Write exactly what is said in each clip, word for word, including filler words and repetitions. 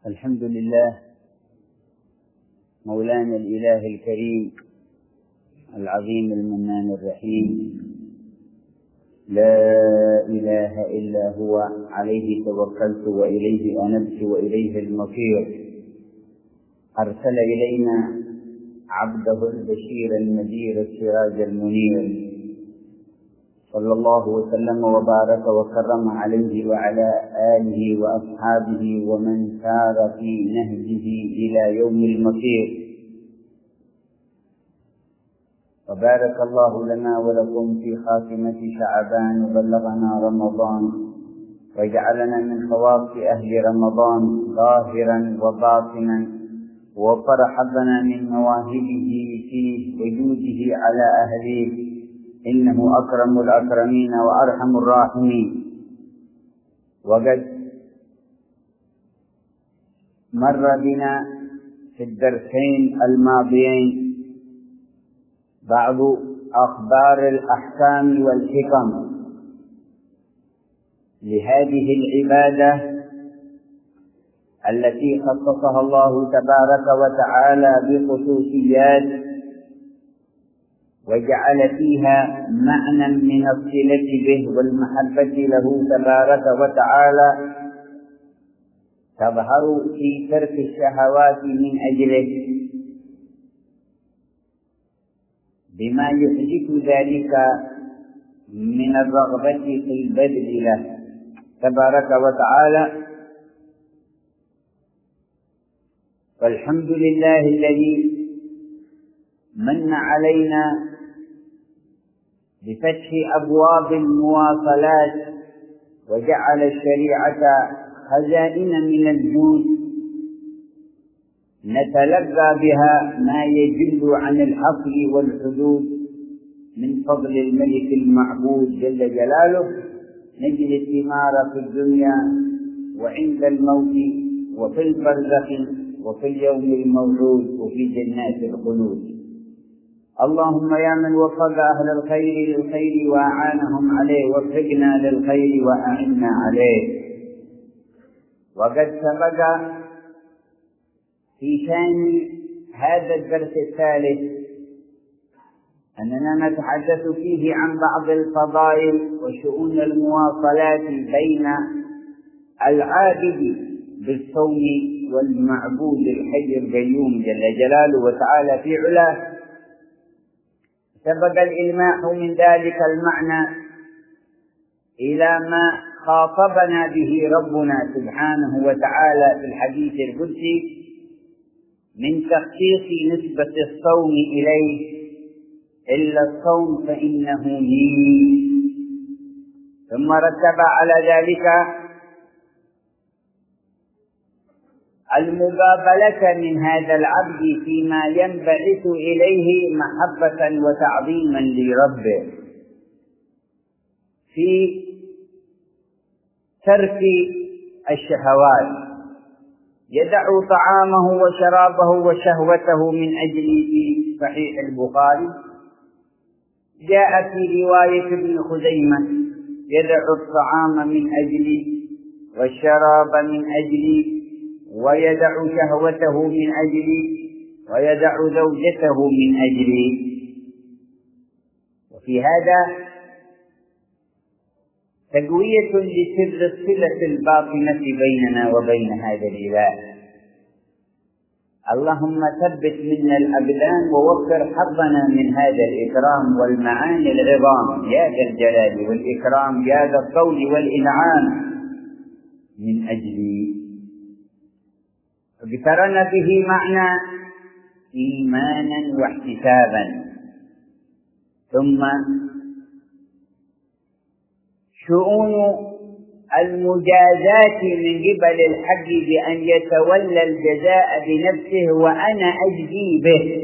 الحمد لله مولانا الإله الكريم العظيم المنان الرحيم، لا إله إلا هو، عليه توكلت وإليه أنبت وإليه المصير. أرسل إلينا عبده البشير النذير السراج المنير، صلى الله وسلم وبارك وكرم عليه وعلى آله وأصحابه ومن سار في نهجه إلى يوم المصير. وبارك الله لنا ولكم في خاتمة شعبان وبلغنا رمضان، وجعلنا من خواص أهل رمضان ظاهرا وباطنا، وفرح بنا من مواهبه فيه وجوده على أهله، إنه أكرم الأكرمين وأرحم الراحمين. وقد مر بنا في الدرسين الماضيين بعض أخبار الأحكام والحكم لهذه العبادة التي خصصها الله تبارك وتعالى بخصوصيات، وجعل فيها معنى من الصلة به والمحبة له تبارك وتعالى تظهر في ترك الشهوات من أجله، بما يحدث ذلك من الرغبة في البذل له تبارك وتعالى. والحمد لله الذي من علينا بفتح أبواب المواصلات، وجعل الشريعة خزائن من الجود نتلقى بها ما يجل عن الحصر والحدود من فضل الملك المعبود جل جلاله. نجد الثمار في الدنيا وعند الموت وفي البرزخ وفي اليوم الموعود وفي جنات الخلود. اللهم يا من وفق أهل الخير للخير وأعانهم عليه، وفقنا للخير وأعنا عليه. وقد سبق في شأن هذا الدرس الثالث أننا نتحدث فيه عن بعض الفضائل وشؤون المواصلات بين العابد بالصوم والمعبود الحي القيوم جل جلاله وتعالى في علاه. سبق الإلماح من ذلك المعنى إلى ما خاطبنا به ربنا سبحانه وتعالى في الحديث القدسي من تخصيص نسبة الصوم إليه: إلا الصوم فإنه لي. ثم رتب على ذلك المقابلة من هذا العبد فيما ينبعث إليه محبة وتعظيما لربه في ترك الشهوات، يدع طعامه وشرابه وشهوته من أجل في صحيح البخاري جاء في رواية ابن خزيمة: يدع الطعام من أجل والشراب من أجل، ويدع شهوته من أجلي، ويدع زوجته من أجلي. وفي هذا تقوية لسر الصلة الباطنة بيننا وبين هذا الإله. اللهم ثبت منا الأبدان ووفر حظنا من هذا الإكرام والمعاني العظام يا ذا الجلال والإكرام يا ذا الطول والإنعام من أجلي. اقترن به معنى إيمانا واحتسابا. ثم شؤون المجازات من قبل الحق بأن يتولى الجزاء بنفسه وأنا أجزي به.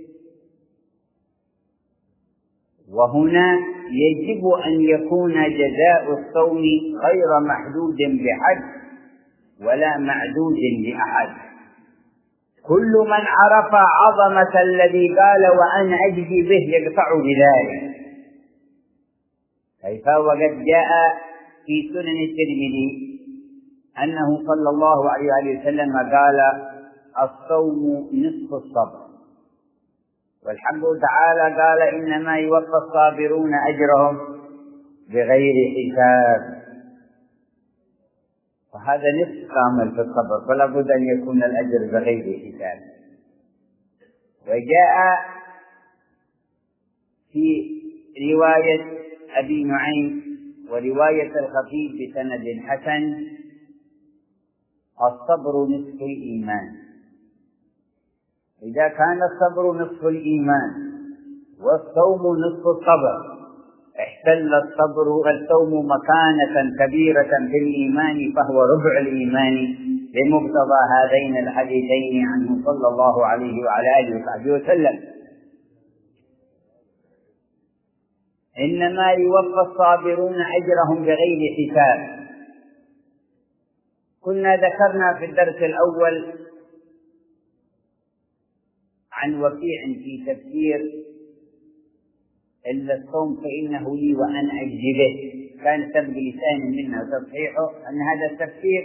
وهنا يجب أن يكون جزاء الصوم غير محدود بحد ولا معدود لأحد. كل من عرف عظمة الذي قال وأنا أجزي به يقطع بذلك. كيف وقد جاء في سنن الترمذي أنه صلى الله عليه وسلم قال: الصوم نصف الصبر. والحق تعالى قال: إنما يوفى الصابرون أجرهم بغير حساب. وهذا نصف كامل في الصبر، فلا بد أن يكون الأجر بغير حساب. وجاء في رواية أبي نعيم ورواية الخفيف بسند حسن: الصبر نصف الإيمان. إذا كان الصبر نصف الإيمان والصوم نصف الصبر، احتل الصبر والصوم مكانة كبيرة في الإيمان، فهو ربع الإيمان بمقتضى هذين الحديثين عنه صلى الله عليه وعلى آله وصحبه وسلم. إنما يوفى الصابرون أجرهم بغير حساب. كنا ذكرنا في الدرس الأول عن وكيع في تفسير: إلا الصوم فإنه لي وأنا أجزي به. كان سبق لسان منا وتصحيحه أن هذا التفسير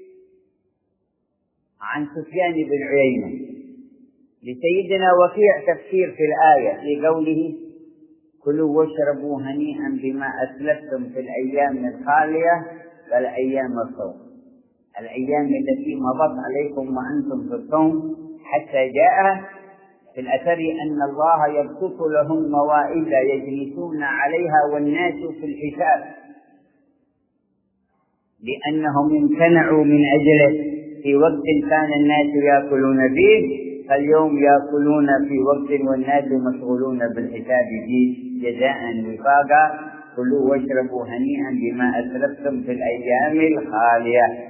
عن سفيان بن عيينة لسيدنا وكيع تفسير في الآية في قوله: كلوا واشربوا هنيئا بما أسلفتم في الأيام الخالية فالأيام الصوم، الأيام التي مضت عليكم وأنتم في الصوم، حتى جاء في الأثر أن الله يبسط لهم موائد يجلسون عليها والناس في الحساب، لأنهم امتنعوا من أجله في وقت كان الناس يأكلون فيه، فاليوم يأكلون في وقت والناس مشغولون بالحساب فيه جزاء وفاقا. كلوا واشربوا هنيئا بما أسلفتم في الأيام الخالية.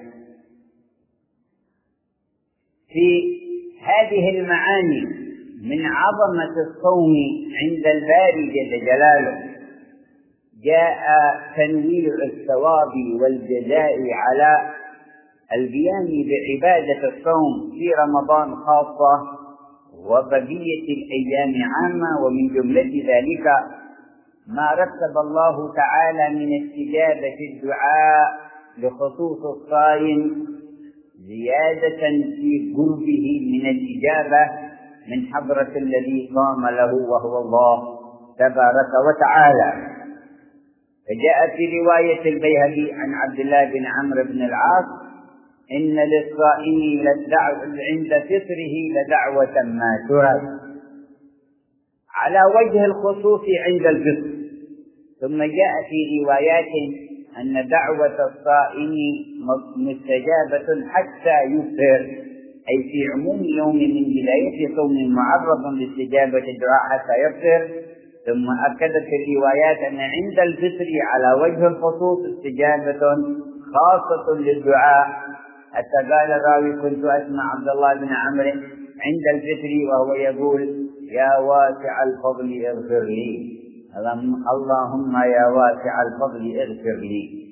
في هذه المعاني من عظمة الصوم عند الباري جل جلاله جاء تنويع الثواب والجزاء على القيام بعبادة الصوم في رمضان خاصة وبقية الأيام عامة. ومن جملة ذلك ما رتب الله تعالى من استجابة الدعاء لخصوص الصائم زيادة في قربه من الإجابة من حضرة الذي قام له وهو الله تبارك وتعالى. فجاء في رواية البيهقي عن عبد الله بن عمرو بن العاص: إن للصائم عند فطره لدعوة ما ترد، على وجه الخصوص عند الفطر. ثم جاء في روايات أن دعوة الصائم مستجابة حتى يفطر، أي في عموم يوم من بداية صوم معرض لاستجابة الدعاء حتى يفطر. ثم أكدت الروايات أن عند الفطر على وجه الخصوص استجابة خاصة للدعاء، حتى قال الراوي: كنت أسمع عبد الله بن عمرو عند الفطر وهو يقول: يا واسع الفضل اغفر لي، اللهم يا واسع الفضل اغفر لي.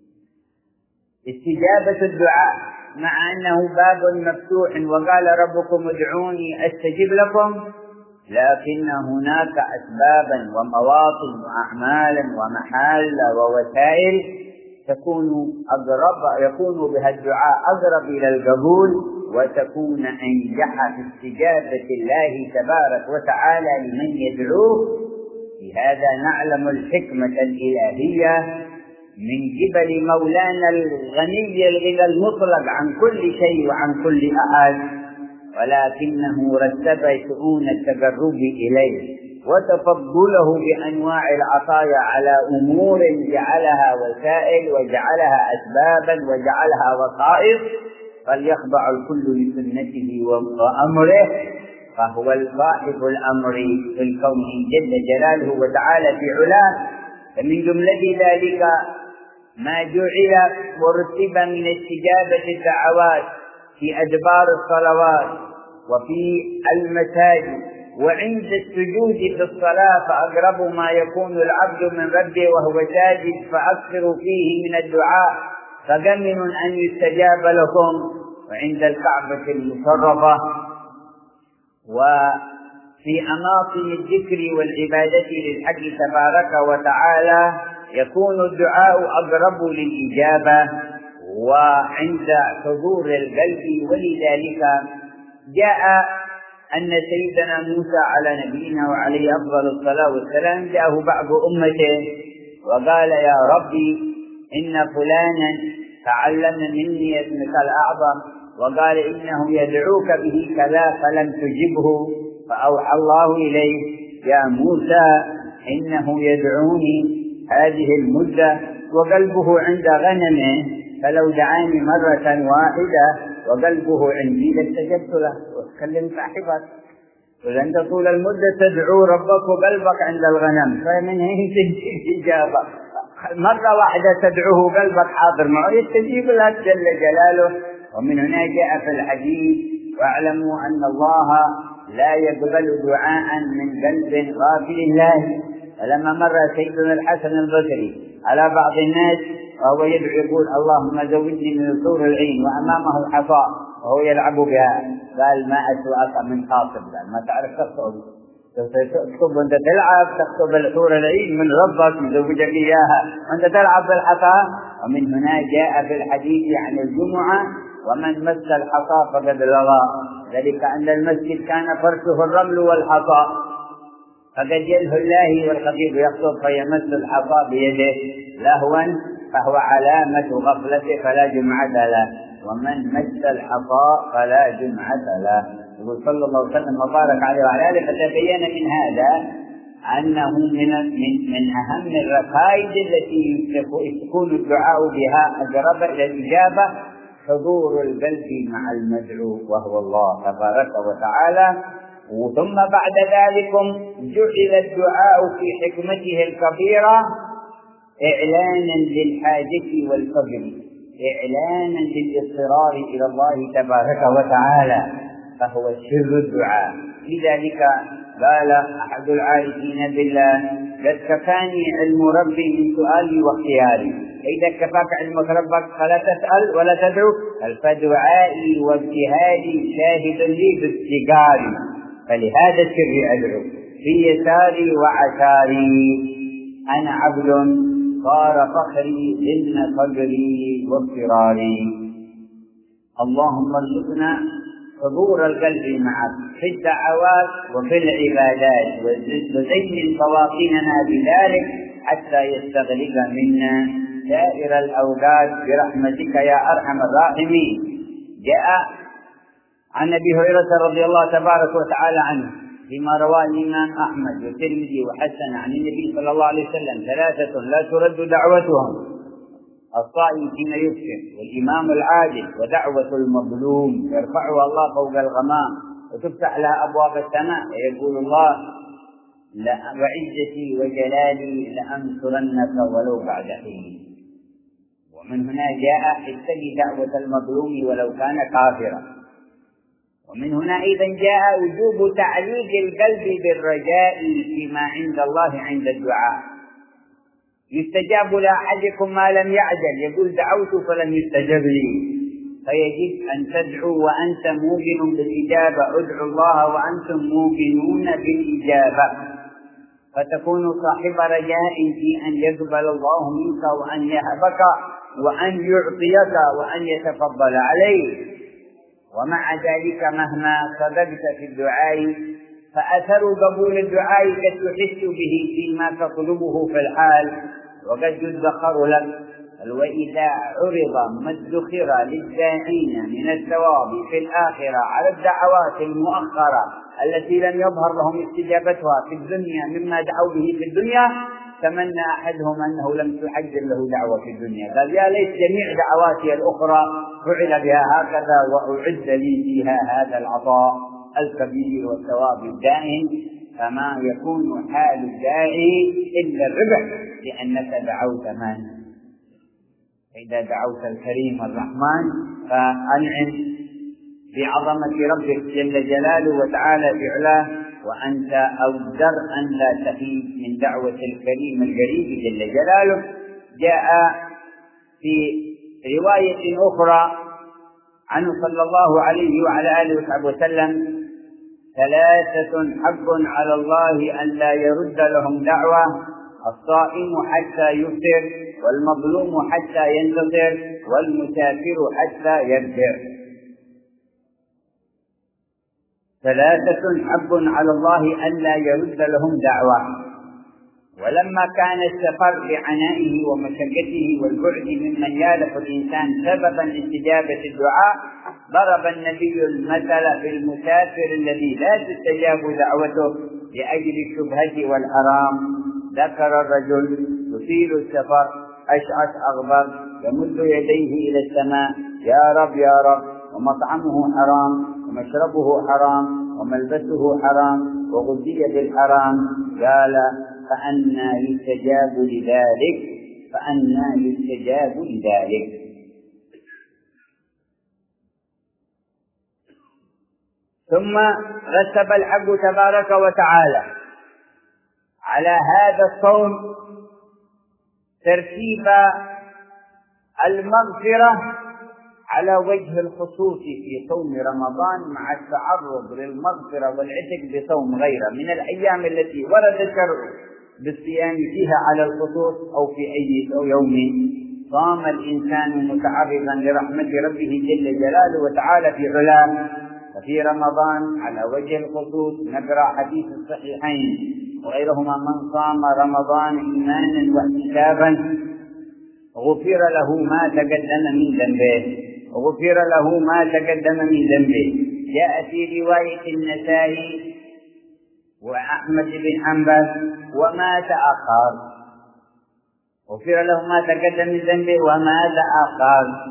استجابة الدعاء مع أنه باب مفتوح، وقال: ربكم ادعوني أستجب لكم، لكن هناك أسبابا ومواطن وأعمالا ومحال ووسائل تكون أقرب يكون بها الدعاء أقرب إلى القبول، وتكون أنجح في استجابة الله تبارك وتعالى لمن يدعوه. بهذا نعلم الحكمة الإلهية من قبل مولانا الغني الغنى المطلق عن كل شيء وعن كل أحد، ولكنه رتب شؤون التقرب إليه وتفضله بأنواع العطايا على أمور جعلها وسائل وجعلها أسبابا وجعلها وسائط، فليخضع الكل لسنته وأمره، فهو صاحب الأمر في الكون جل جلاله وتعالى في علاه. فمن جملة ذلك ما جعل ورتب من استجابة الدعوات في أدبار الصلوات وفي المساجد وعند السجود في الصلاة، فأقرب ما يكون العبد من ربه وهو ساجد، فأكثروا فيه من الدعاء فقمن أن يستجاب لكم. وعند الكعبة المشرفة وفي أماكن الذكر والعبادة للحق تبارك وتعالى يكون الدعاء أقرب للإجابة. وعند حضور القلب. ولذلك جاء أن سيدنا موسى على نبينا وعليه أفضل الصلاة والسلام جاءه بعض أمته وقال يا ربي إن فلانا تعلم مني اسمك الأعظم وقال إنه يدعوك به كذا فلم تجبه، فأوحى الله إليه يا موسى إنه يدعوني هذه المدة وقلبه عند غنمه، فلو دعاني مرة واحدة وقلبه عندي لاستجبت له. وتكلم صاحبك وأنت طول المدة تدعو ربك وقلبك عند الغنم، فمن هنا تجي الإجابة. مرة واحدة تدعوه قلبك حاضر معه يستجيب لك جل جلاله. ومن هنا جاء في الحديث واعلموا أن الله لا يقبل دعاء من قلب غافل الله. فلما مر سيدنا الحسن البصري على بعض الناس وهو يدعو يقول اللهم زودني من ثور العين وأمامه حصاء وهو يلعب بها، قال ما أسوأك من خاطب، قال ما تعرف تخطب، تكتب وانت تلعب، تكتب الحور العين من ربك يزوجك إياها وانت تلعب بالحصى. ومن هنا جاء في الحديث عن الجمعة ومن مس الحصى فقد لغى، ذلك أن المسجد كان فرشه الرمل والحصى، فقد يلهو الله والخطيب يخطب فيمس الحصى بيده لهوا فهو علامة غفلته فلا جمعة له، ومن مس الحصى فلا جمعة له. يقول صلى الله عليه وسلم وبارك عليه وعلى آله. فتبين من هذا أنه من من من أهم الركائز التي يكون الدعاء بها أقرب إلى الإجابة حضور القلب مع المدعو وهو الله تبارك وتعالى. ثم بعد ذلك جعل الدعاء في حكمته الكبيرة إعلانا للحاجة والفقر، إعلانا للاضطرار إلى الله تبارك وتعالى، فهو سر الدعاء. لذلك قال أحد العارفين بالله قد كفاني علم ربي من سؤالي واختياري، إذا كفاك علم ربك فلا تسأل ولا تدعو، فدعائي وابتهالي شاهد لي باستقاري، فلهذا السر أدعو في يساري وعساري، أنا عبد صار فخري إن قدري واضطراري. اللهم ارزقنا حضور القلب معك في الدعوات وفي العبادات، وزين طواقيننا بذلك حتى يستغرق منا سائر الأوقات برحمتك يا أرحم الراحمين. جاء عن أبي هريرة رضي الله تبارك وتعالى عنه فيما رواه الإمام أحمد والترمذي وحسن عن النبي صلى الله عليه وسلم ثلاثة لا ترد دعوتهم: الصائم فيما يفطر، والإمام العادل، ودعوة المظلوم يرفعها الله فوق الغمام وتفتح لها أبواب السماء، ويقول الله وعزتي وجلالي لأنصرنك ولو بعد حين. ومن هنا جاء اتقي دعوة المظلوم ولو كان كافرا. ومن هنا أيضا جاء وجوب تعليق القلب بالرجاء فيما عند الله عند الدعاء. يستجاب لأحدكم ما لم يعجل، يقول دعوت فلم يستجب لي، فيجب أن تدعو وأنت موقن بالإجابة. ادعوا الله وأنتم موقنون بالإجابة، فتكون صاحب رجاء في أن يقبل الله منك وأن يهبك وأن يعطيك وأن يتفضل عليك. ومع ذلك مهما صدقت في الدعاء فأثر قبول الدعاء قد تحس به فيما تطلبه في الحال وقد يدخر لك. وإذا عرض ما ادخر للداعين من الثواب في الآخرة على الدعوات المؤخرة التي لم يظهر لهم استجابتها في الدنيا مما دعوا به في الدنيا، تمنى أحدهم أنه لم تحجر له دعوة في الدنيا، قال يا ليت جميع دعواتي الأخرى فعل بها هكذا وأعد لي فيها هذا العطاء الكبير والثواب الدائم. فما يكون حال الداعي إلا الربح، لأنك دعوت من؟ إذا دعوت الكريم الرحمن فأنعم بعظمة ربك جل جلاله وتعالى بعلاه، وأنت أودر أن لا تخيب من دعوة الكريم القريب جل جلاله. جاء في رواية أخرى عنه صلى الله عليه وعلى آله وصحبه وسلم: ثلاثة حق على الله أن لا يرد لهم دعوة: الصائم حتى يفطر، والمظلوم حتى ينتصر، والمسافر حتى يرجع. ثلاثة حق على الله ألا يرد لهم دعوة. ولما كان السفر بعنائه ومشقته والبعد ممن يالف الإنسان سببا لاستجابة الدعاء، ضرب النبي المثل في المسافر الذي لا تستجاب دعوته لأجل الشبهة والحرام. ذكر الرجل يطيل السفر أشعث أغبر يمد يديه إلى السماء: يا رب يا رب، ومطعمه حرام ومشربه حرام وملبسه حرام وغذي بالحرام. قال: فأنى يستجاب لذلك فأنى يستجاب لذلك. ثم رتب الحق تبارك وتعالى على هذا الصوم ترتيب المغفرة على وجه الخصوص في صوم رمضان، مع التعرض للمغفرة والعتق بصوم غيره من الأيام التي ورد الشرع بالصيام فيها على الخصوص، أو في أي يوم صام الإنسان متعرضا لرحمة ربه جل جلاله وتعالى في علاه. ففي رمضان على وجه الخصوص نقرأ حديث الصحيحين وغيرهما: من صام رمضان إيمانا واحتسابا غفر له ما تقدم من ذنبه غفر له ما تقدم من ذنبه. جاء في رواية النسائي وأحمد بن حنبل: وما تأخر، غفر له ما تقدم من ذنبه وما تأخر.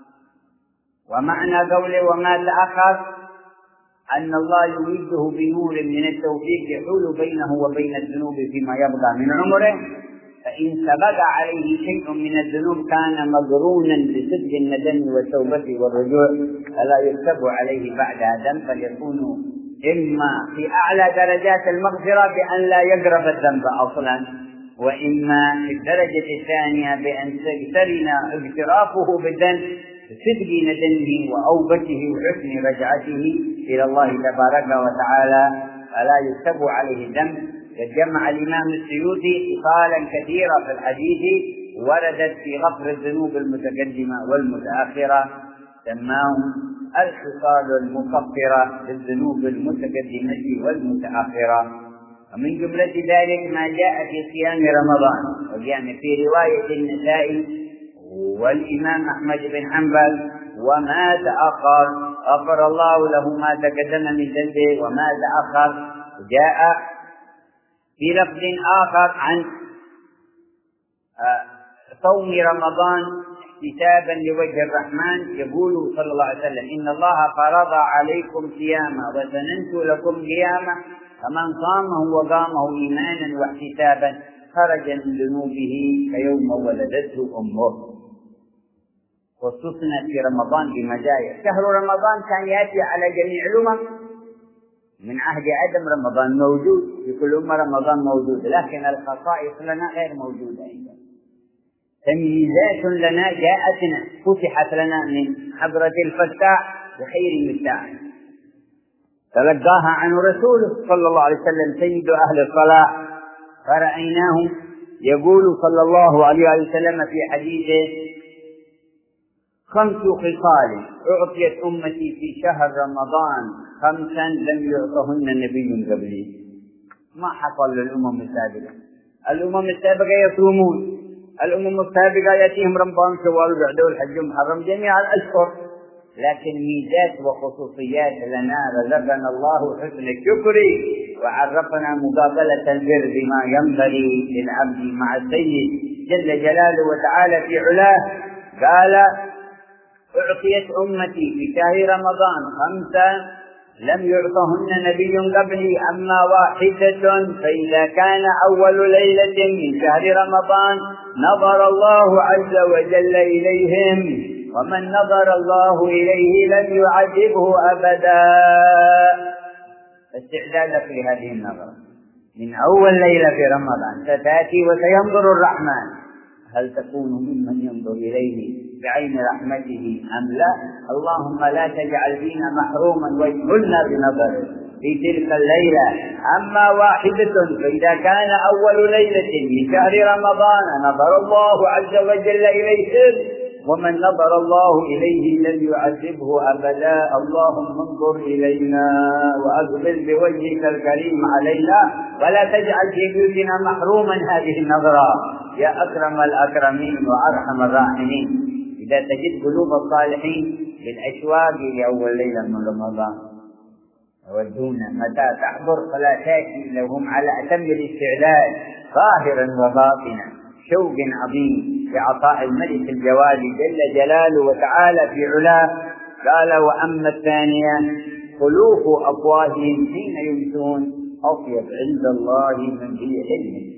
ومعنى قوله وما تأخر أن الله يمده بنور من التوفيق يحول بينه وبين الذنوب فيما يبقى من عمره، فإن سبق عليه شيء من الذنوب كان مقرونا بصدق الندم والتوبة والرجوع، فلا يكتب عليه بعدها ذنب، بل يكون إما في أعلى درجات المغفرة بأن لا يقرب الذنب أصلا، وإما في الدرجة الثانية بأن تقترن اقترافه بالذنب بصدق ندمه وأوبته وحسن رجعته إلى الله تبارك وتعالى، فلا يكتب عليه ذنب. جمع الإمام السيوطي خصالا كثيرة في الحديث وردت في غفر الذنوب المتقدمة والمتأخرة، سماهم الخصال المكفرة للذنوب المتقدمة والمتأخرة. ومن جملة ذلك ما جاء في صيام رمضان، وجاء في رواية النسائي والإمام أحمد بن حنبل: وما تأخر غفر الله له ما تقدم من ذنبه وما تأخر. جاء في لفظ آخر عن صوم رمضان احتسابا لوجه الرحمن، يقول صلى الله عليه وسلم: إن الله فرض عليكم صياما وسننت لكم قياما، فمن صامه وقامه إيمانا واحتسابا خرج من ذنوبه كيوم ولدته أمه. خصوصنا في رمضان بمزايا. شهر رمضان كان يأتي على جميع الأمم من عهد عدم، رمضان موجود في كل أمة، رمضان موجود، لكن الخصائص لنا غير موجودة عندنا. تمييزات لنا جاءتنا فتحت لنا من حضرة الفتاح بخير مفتاح تلقاها عن رسوله صلى الله عليه وسلم سيد أهل الصلاح، فرأيناه يقول صلى الله عليه وسلم في حديثه: خمس خصال أعطيت أمتي في شهر رمضان خمسا لم يعطهن نبي قبلي. ما حصل للأمم السابقة. الأمم السابقة يصومون، الأمم السابقة يأتيهم رمضان شوال وبعده الحج محرم جميع الأشهر، لكن ميزات وخصوصيات لنا رزقنا الله حسن الشكر وعرفنا مقابلة البر بما ينبغي للعبد مع السيد جل جلاله وتعالى في علاه. قال: أعطيت أمتي في شهر رمضان خمسة لم يعطهن نبي قبلي، أما واحدة فإذا كان أول ليلة من شهر رمضان نظر الله عز وجل إليهم، ومن نظر الله إليه لم يعذبه أبدا. استعداد في هذه النظرة من أول ليلة في رمضان ستأتي وسينظر الرحمن، هل تكون ممن ينظر إليه بعين رحمته أم لا؟ اللهم لا تجعل فينا محروما واجعلنا بنظره في تلك الليلة. أما واحدة فإذا كان أول ليلة من شهر رمضان نظر الله عز وجل إليه، ومن نظر الله إليه لن يعذبه أبدا. اللهم انظر إلينا وأقبل بوجهك الكريم علينا، ولا تجعل في بيوتنا محروما هذه النظرة يا أكرم الأكرمين وأرحم الراحمين. إذا تجد قلوب الصالحين بالأشواق لأول ليلة من رمضان يودونا متى تحضر فلا تأتي لهم على أتم الاستعداد ظاهرا وباطنا، شوق عظيم بعطاء الملك الجواد جل جلاله وتعالى في علاه. قال: وأما الثانية خلوف أفواههم حين يمسون أطيب عند الله من في علم،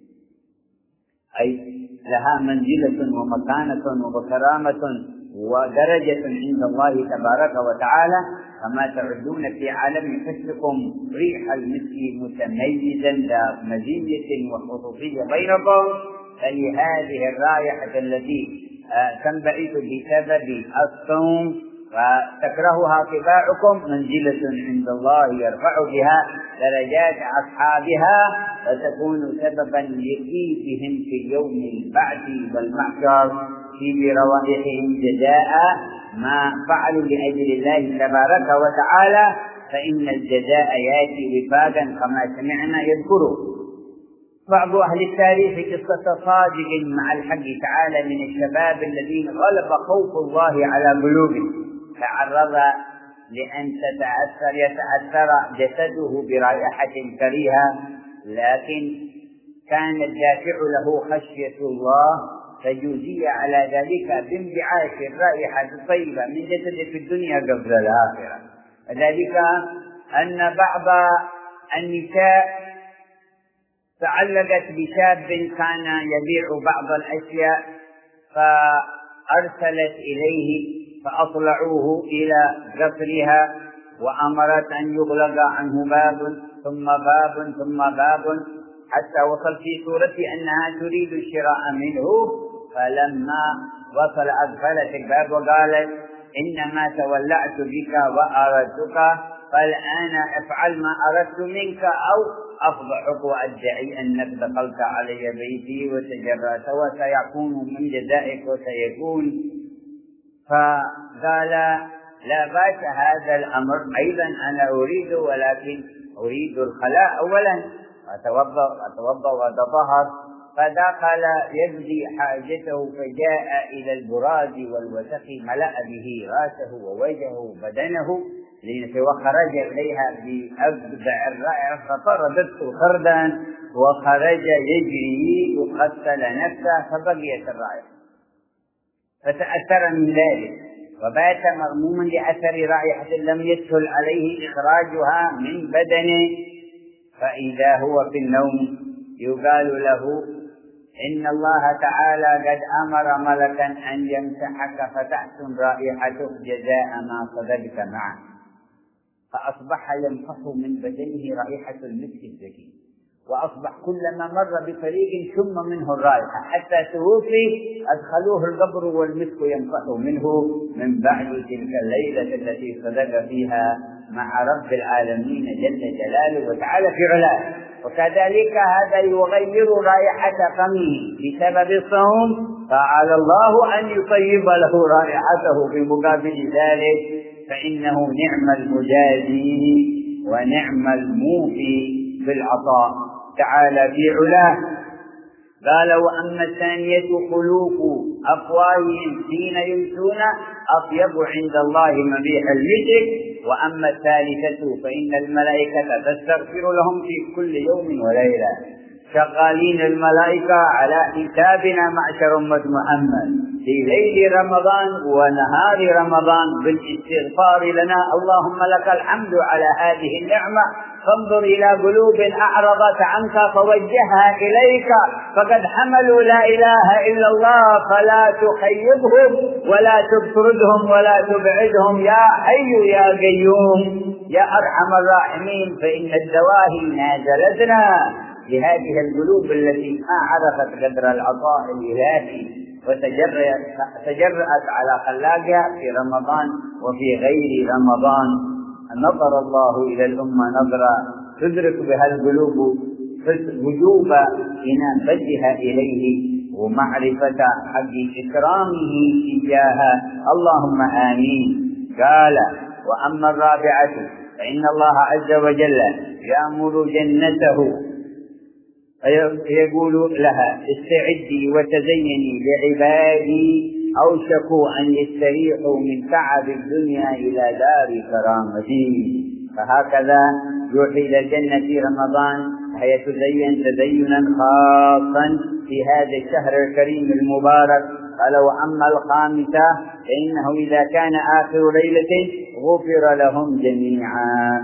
أي لها منزلة ومكانة وكرامة ودرجة عند الله تبارك وتعالى، كما تعدون في عالم حسكم ريح المسك متميزا ذا مزية وخصوصية بينكم، فلهذه الرائحة التي تنبعث بسبب الصوم وتكرهها طباعكم منزلة عند الله يرفع بها درجات أصحابها، وتكون سببا لقيتهم في يوم البعث والمحشر في روائحهم جزاء ما فعلوا لأجل الله تبارك وتعالى، فإن الجزاء يأتي وفاقا كما سمعنا. يذكره بعض أهل التاريخ قصة صادق مع الحق تعالى من الشباب الذين غلب خوف الله على قلوبهم، تعرض لأن تتأثر يتأثر جسده برائحة كريهة، لكن كان الدافع له خشية الله، فجزي على ذلك بانبعاث الرائحة الطيبة من جسده في الدنيا قبل الآخرة. وذلك أن بعض النساء تعلقت بشاب كان يبيع بعض الأشياء، فأرسلت إليه فأطلعوه إلى قصرها، وأمرت أن يغلق عنه باب ثم باب ثم باب، حتى وصل في صورة أنها تريد الشراء منه. فلما وصل أقفلت الباب وقالت: إنما تولعت بك وأردتك، فالآن افعل ما أردت منك أو أفضحك وأدعي أنك دخلت علي بيتي وتجرأت، وسيكون من جزائك وسيكون. فقال: لا بأس هذا الأمر، أيضا أنا أريد، ولكن أريد الخلاء أولا، أتوضأ أتوضأ وأتطهر. فدخل يبدي حاجته، فجاء إلى البراز والوسخ ملأ به رأسه ووجهه وبدنه، وخرج إليها بأبدع الرائع فطردته خردا، وخرج يجري وقتل نفسه، فبقيت الرائحة، فتأثر من ذلك وبات مغموما لأثر رائحة لم يسهل عليه إخراجها من بدنه. فإذا هو في النوم يقال له: إن الله تعالى قد أمر ملكا أن يمسحك فتحسن رائحته جزاء ما صدقت معه. فأصبح ينفح من بدنه رائحة المسك الزكي، وأصبح كلما مر بطريق شم منه الرائحة، حتى توفي أدخلوه القبر والمسك ينفح منه من بعد تلك الليلة التي صدق فيها مع رب العالمين جل جلاله وتعالى في علاه. وكذلك هذا يغير رائحة فمه بسبب الصوم، فعلى الله أن يطيب له رائحته في مقابل ذلك، فإنه نعم المجازي ونعم الموفي بالعطاء تعالى في علاه. قال: وأما الثانية خلوف أفواههم حين يمسون أطيب عند الله من ريح المسك. وأما الثالثة فإن الملائكة تستغفر لهم في كل يوم وليلة. شغالين الملائكة على حسابنا معشر أمة محمد في ليل رمضان ونهار رمضان بالاستغفار لنا. اللهم لك الحمد على هذه النعمة، فانظر إلى قلوب أعرضت عنك فوجهها إليك، فقد حملوا لا إله إلا الله، فلا تخيبهم ولا تبردهم ولا تبعدهم يا حي يا قيوم يا أرحم الراحمين. فإن الدواهي نازلتنا لهذه القلوب التي ما عرفت قدر العطاء الإلهي وتجرأت على خلاقها في رمضان وفي غير رمضان. نظر الله إلى الأمة نظرا تدرك بها القلوب وجوب إنابتها إليه ومعرفة حق إكرامه إياها. اللهم آمين. قال: وأما الرابعة فإن الله عز وجل يأمر جنته يقول لها: استعدي وتزيني لعبادي أوشكوا أن يستريحوا من تعب الدنيا إلى دار كرامتي. فهكذا يوحي إلى الجنة في رمضان، هي تزين تزينا خاصا في هذا الشهر الكريم المبارك. قال: وأما الخامسة فإنه إذا كان آخر ليلة غفر لهم جميعا.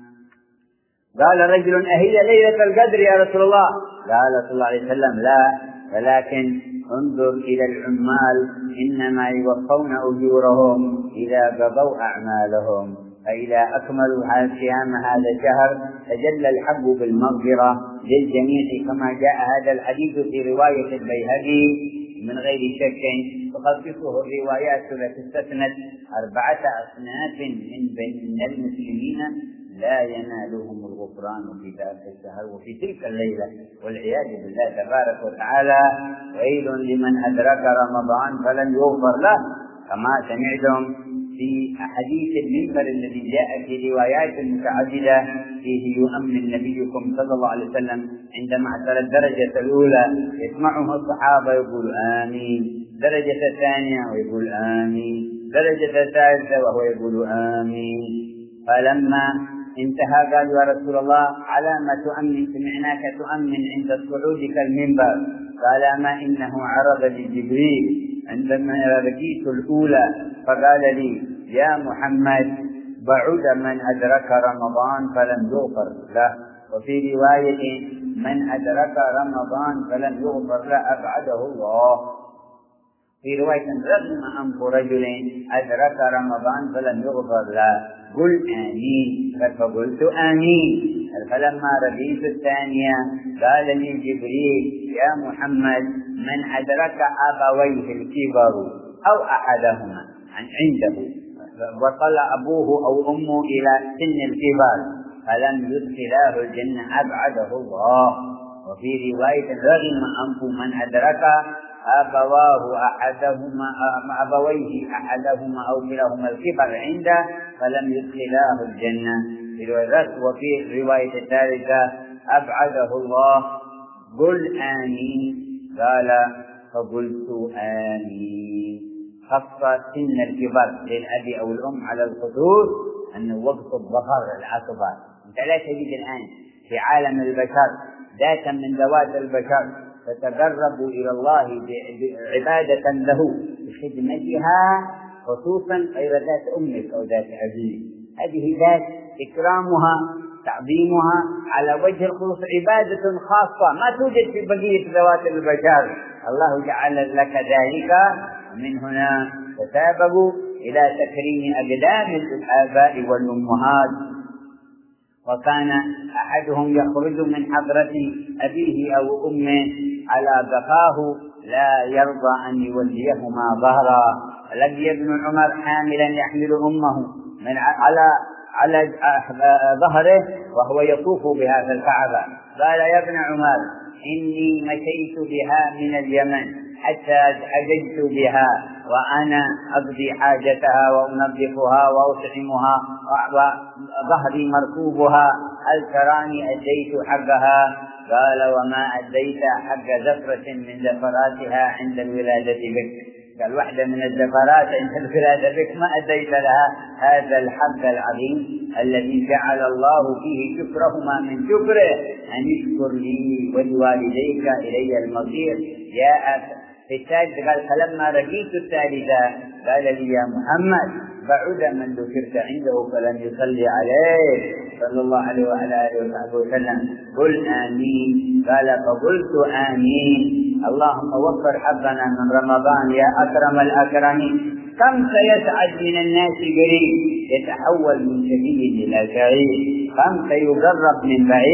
قال رجل: أهي ليلة القدر يا رسول الله؟ قال صلى الله عليه وسلم: لا، ولكن انظر إلى العمال إنما يوفون أجورهم إذا قضوا أعمالهم، فإذا أكملوا صيام هذا الشهر تجلى الحق بالمغفرة للجميع، كما جاء هذا الحديث في رواية البيهقي من غير شك. تخصصه الروايات التي استثنت أربعة أصناف من بين المسلمين لا ينالهم الغفران في ذلك الشهر وفي تلك الليلة، والعياذ بالله تبارك وتعالى. ويل لمن أدرك رمضان فلن يغفر له، كما سمعتم في حديث المنبر الذي جاء في روايات متعددة فيه: يؤمن نبيكم صلى الله عليه وسلم عندما اعتلى الدرجة الأولى يسمعه الصحابة يقول آمين، درجة الثانية ويقول آمين، درجة الثالثة وهو يقول آمين. فلما انتهى قال: يا رسول الله على ما تؤمن؟ سمعناك تؤمن عند صعودك المنبر. قال: أما إنه عرض لجبريل عندما ركيت الأولى فقال لي: يا محمد بعد من أدرك رمضان فلم يغفر له. وفي رواية: من أدرك رمضان فلم يغفر له أبعده الله. في رواية: رغم أنف رجل أدرك رمضان فلم يغفر له قل آمين. فقلت آمين. فلما رأيت الثانية قال لي جبريل: يا محمد من أدرك أبويه الكبر أو أحدهما عنده وصل أبوه أو أمه إلى سن الكبر فلم يدخلاه الجنة أبعده الله. وفي رواية: رغم أنف من أدرك أبواه أحدهما أبويه أحدهما أو كلاهما الكبر عنده فلم يدخلاه الجنة. وفي الرواية الثالثة: أبعده الله. قل آمين. قال: فقلت آمين. خص سن الكبر للأب أو الأم على الخصوص أنه وقت الظهر الأكبر. أنت لا تجد الآن في عالم البشر ذاتا من ذوات البشر تتقرب إلى الله عبادة له بخدمتها، خصوصا غير ذات أمك أو ذات أبيك. هذه ذات إكرامها تعظيمها على وجه الخصوص عبادة خاصة ما توجد في بقية ذوات البشر. الله جعل لك ذلك، ومن هنا تسابقوا إلى تكريم أقدام الآباء والأمهات. وكان أحدهم يخرج من حضرة أبيه أو أمه على قفاه لا يرضى أن يوليهما ظهرا. لقي ابن عمر حاملا يحمل أمه من على على ظهره وهو يطوف بها في الكعبة. قال: يا ابن عمر إني مشيت بها من اليمن حتى حججت بها وأنا أقضي حاجتها وأنظفها وأطعمها وظهري مركوبها، هل تراني أديت حقها؟ قال: وما أديت حق زفرة من زفراتها عند الولادة بك. قال: واحدة من الزفرات عند الولادة بك ما أديت لها هذا الحق العظيم الذي جعل الله فيه شكرهما من شكره أن يشكر لي ولوالديك إلي المصير. جاء في الثالث قال: فلما رجيت الثالثة قال لي: يا محمد بعد من ذكرت عنده فلم يصلي عليه صلى الله عليه وعلى آله وصحبه وسلم. قل آمين. قال: فقلت آمين. اللهم وفر حظنا من رمضان يا أكرم الأكرمين. كم سيسعد من الناس قريب يتحول من شديد إلى سعيد، كم سيقرب من بعيد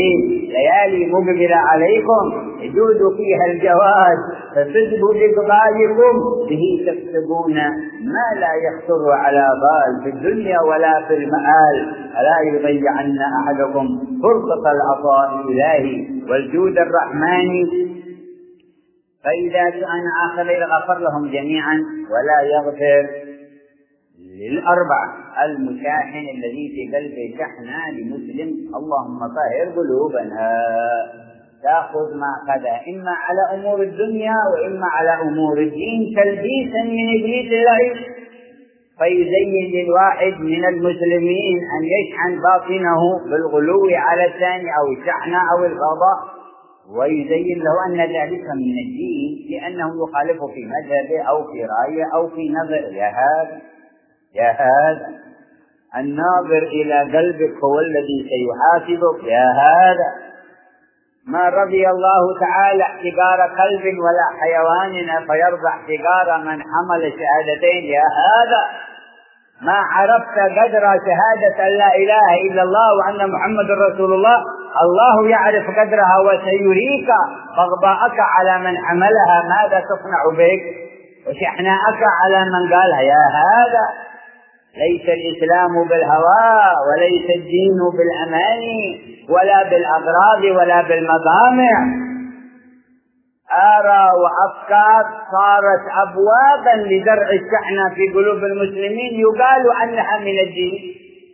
ليالي مقبلة عليكم يجود فيها الجواد فتصبوا بإقبالكم به تكسبون ما لا يخطر على بال في الدنيا ولا في المآل، ألا يضيعن أحدكم فرصة العطاء الإلهي والجود الرحماني. فإذا كان آخر غفر لهم جميعا ولا يغفر للأربعة: المشاحن الذي في قلبه شحنة لمسلم اللهم طهر قلوبنا، تأخذ ما قدى إما على أمور الدنيا وإما على أمور الدين تلبيسا من إبليس اللعين، فيزين للواحد من المسلمين أن يشحن باطنه بالغلو على الثاني أو الشحنة أو الغضاء، ويزين له أن ذلك من الدين لأنه يخالف في مذهبه أو في رأيه أو في نظر. يا هذا يا هذا الناظر إلى قلبك هو الذي سيحاسبك. يا هذا ما رضي الله تعالى احتقار قلب ولا حيوان فيرضى احتقار من حمل شهادتين. يا هذا ما عرفت قدر شهادة لا إله إلا الله وأن محمد رسول الله، الله يعرف قدرها وسيريك بغضاءك على من حملها ماذا تصنع بك وشحناءك على من قالها. يا هذا ليس الإسلام بالهوى وليس الدين بالأماني ولا بالأغراض ولا بالمطامع. آراء وأفكار صارت أبوابا لزرع الشحنة في قلوب المسلمين يقال أنها من الدين.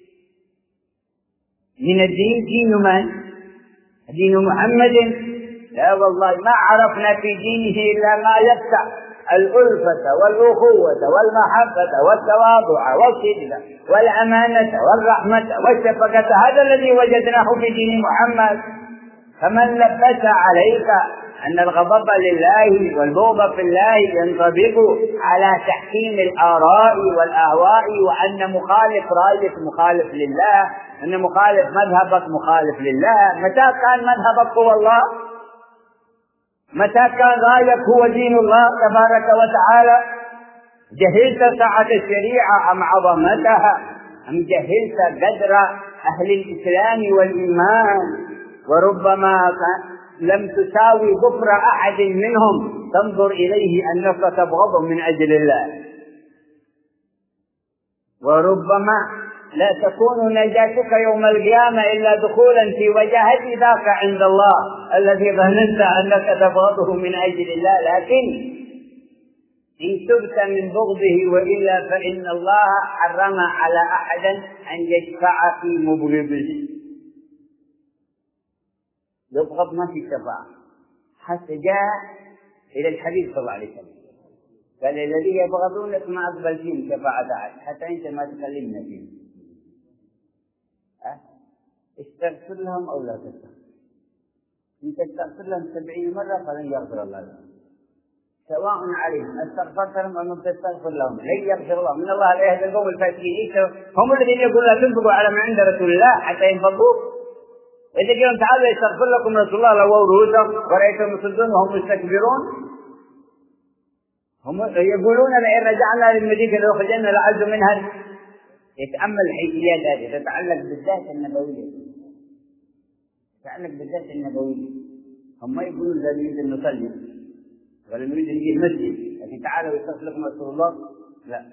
من الدين دين من؟ دين محمد؟ لا والله ما عرفنا في دينه إلا ما يفتح الألفة والأخوة والمحبة والتواضع والصدق والأمانة والرحمة والشفقة، هذا الذي وجدناه في دين محمد. فمن لبس عليك أن الغضب لله والبغض في الله ينطبق على تحكيم الآراء والأهواء، وأن مخالف رأيك مخالف لله، أن مخالف مذهبك مخالف لله، متى كان مذهبك هو الله؟ متى كان رأيك هو دين الله تبارك وتعالى؟ جهلت سعة الشريعة أم عظمتها؟ أم جهلت قدر أهل الإسلام والإيمان؟ وربما لم تساوي ظفر أحد منهم تنظر إليه أنك تبغضه من أجل الله، وربما لا تكون نجاتك يوم القيامة إلا دخولا في وجاهة ذاك عند الله الذي ظننت أنك تبغضه من أجل الله، لكن إن تبت من بغضه وإلا فإن الله حرم على أحد أن يشفع في مبغضه. يبغض ما في شفاعة، حتى جاء إلى الحبيب صلى الله عليه وسلم قال الذي يبغضونك ما أقبل فيهم شفاعة أحد حتى أنت ما تكلمنا فيهم. أه؟ استغفر لهم أو لا تستغفر، إن تستغفر لهم سبعين مرة فلن يغفر الله لهم، سواء عليهم استغفرت لهم أو لم تستغفر لهم لن يغفر الله. من الله لا يهدي القوم الفاسقين، هم الذين يقولون لا تنفقوا على ما عند رسول الله حتى ينفقوا. إذا قالوا تعالوا يستغفر لكم رسول الله لو رؤوسهم ورأيتهم يصدون وهم مستكبرون. هم يقولون لئن رجعنا للمدينة لأخرجن الأعز منها. يتأمل الحيثيات هذه تتعلق بالذات النبوية، تتعلق بالذات النبوية. هم يقولون لا نريد أن نصلي ولا نريد أن نجي المسجد، لكن تعالوا يستغفر لكم رسول الله لا.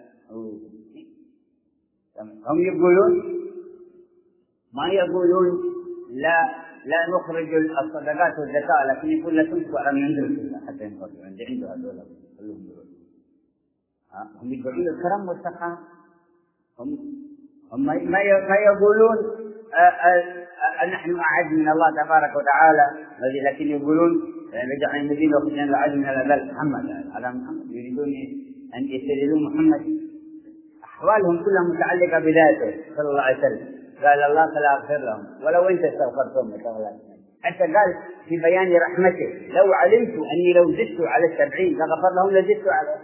هم يقولون ما يقولون لا لا نخرج الصدقات والزكاة، لكن يقول لا تنفقوا على من عند رسول الله حتى ينفقوا عند عنده هذول كلهم دول. هم يقولون الكرم والسخاء، هم هم ما ما يقولون نحن أعز من الله تبارك وتعالى، لكن يقولون رجع المدينة وخرجنا الأعز من الأذل محمد على محمد، يريدون أن يستدلوا محمد. أحوالهم كلها متعلقة بذاته صلى الله عليه وسلم. قال الله فلا أغفر لهم ولو أنت استغفرتهم لك ولا تسمع. حتى قال في بيان رحمته لو علمت أني لو زدت على السبعين لغفر لهم لزدت على.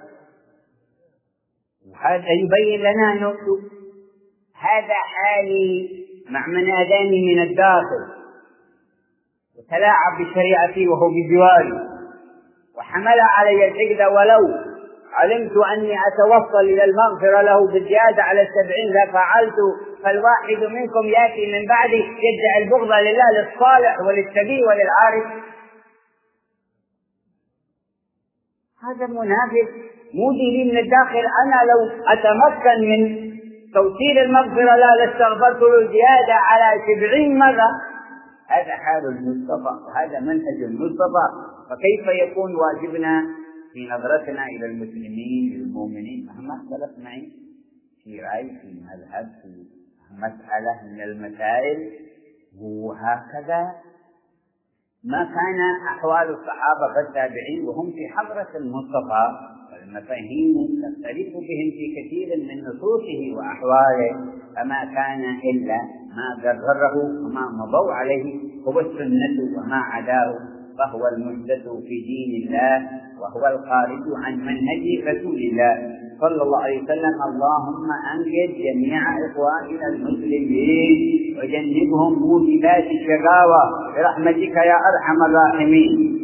وهذا يبين لنا أنه هذا حالي مع من آذاني من الداخل وتلاعب بشريعتي وهو بجواري وحمل علي الحقد، ولو علمت أني أتوصل إلى المغفرة له بالزيادة على السبعين لفعلت فالواحد منكم يأتي من بعدي يدعي البغض لله للصالح وللشقي وللعارف. هذا منافق مودي لي من الداخل. أنا لو أتمكن من توصيل المغفرة لا لاستغفرت له زيادة على سبعين مرة. هذا حال المصطفى وهذا منهج المصطفى. فكيف يكون واجبنا في نظرتنا إلى المسلمين للمؤمنين مهما اختلف معي في رأي في مذهب في مسألة من المسائل؟ وهكذا ما كان أحوال الصحابة والتابعين وهم في حضرة المصطفى، والمفاهيم تختلف بهم في كثير من نصوصه وأحواله، فما كان إلا ما قرره وما مضوا عليه هو السنة، وما عداه فهو المحدث في دين الله وهو الخارج عن منهج رسول الله صلى الله عليه وسلم. اللهم أنجد جميع إخواننا المسلمين وجنبهم موجبات الشقاوة برحمتك يا أرحم الراحمين.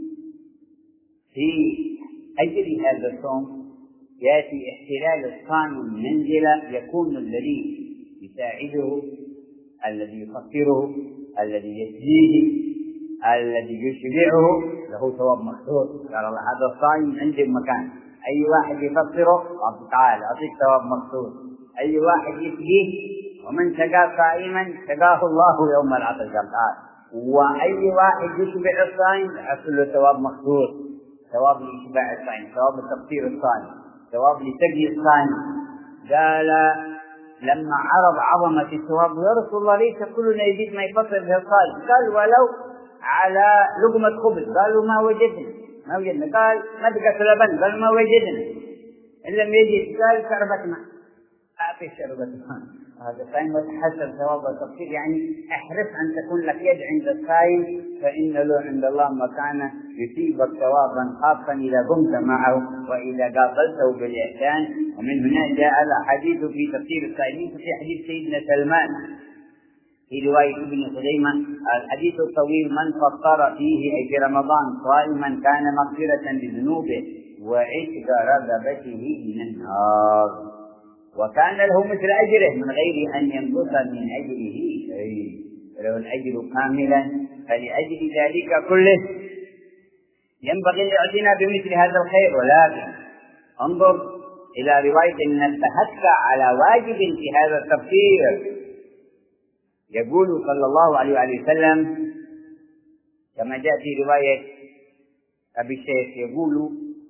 في أجل هذا الصوم يأتي احتلال الصائم منزلة يكون الذي يساعده، الذي يفكره، الذي يسليه، الذي يشبعه له ثواب مخصوص. قال الله هذا الصائم عندي مكان، أي واحد يفطره تعال أعطيك ثواب مخصوص، أي واحد يسقيه ومن سقى صائما سقاه الله يوم العطش قال، وأي واحد يشبع الصائم يحصل له ثواب مخصوص، ثواب لإشباع الصائم، ثواب لتفطير الصائم، ثواب لسقي الصائم. قال لما عرض عظمة الثواب يا رسول الله ليس كلنا يجد ما يفطر به الصائم، قال ولو على لقمة خبز، قالوا ما وجدنا ما وجدنا، قال مدقة لبن، قال ما وجدنا، إن لم يجد قال شربة ماء، أعطي شربة ماء. هذا الصائم وتحسب ثواب التفطير، يعني احرص أن تكون لك يد عند الصائم فإن له عند الله مكانه يصيبك ثوابا خاصا إذا قمت معه وإذا قابلته بالإحسان. ومن هنا جاء الحديث في تفسير الصائمين في حديث سيدنا سلمان في رواية ابن خزيمة الحديث الطويل من فطر فيه أي في رمضان صائما كان مغفرة لذنوبه وعتق رغبته من النار وكان له مثل أجره من غير أن ينقص من أجره شيء، له الأجر كاملا. فلأجل ذلك كله ينبغي الاعتناء بمثل هذا الخير. ولكن انظر إلى رواية نبهتك على واجب في هذا التفسير. يقول صلى الله عليه وسلم كما جاء في رواية أبي الشيخ يقول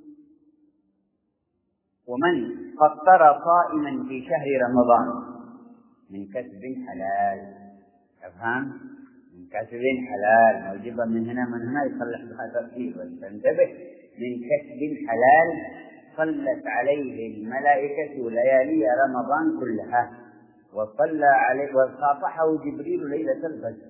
ومن فطر صائما في شهر رمضان من كسب حلال، أفهم؟ من كسب حلال موجبا من هنا من هنا يصلح بها تفسير وتنتبه، من كسب حلال صلت عليه الملائكة ليالي رمضان كلها وصلى عليه وصافحه جبريل ليلة الفجر.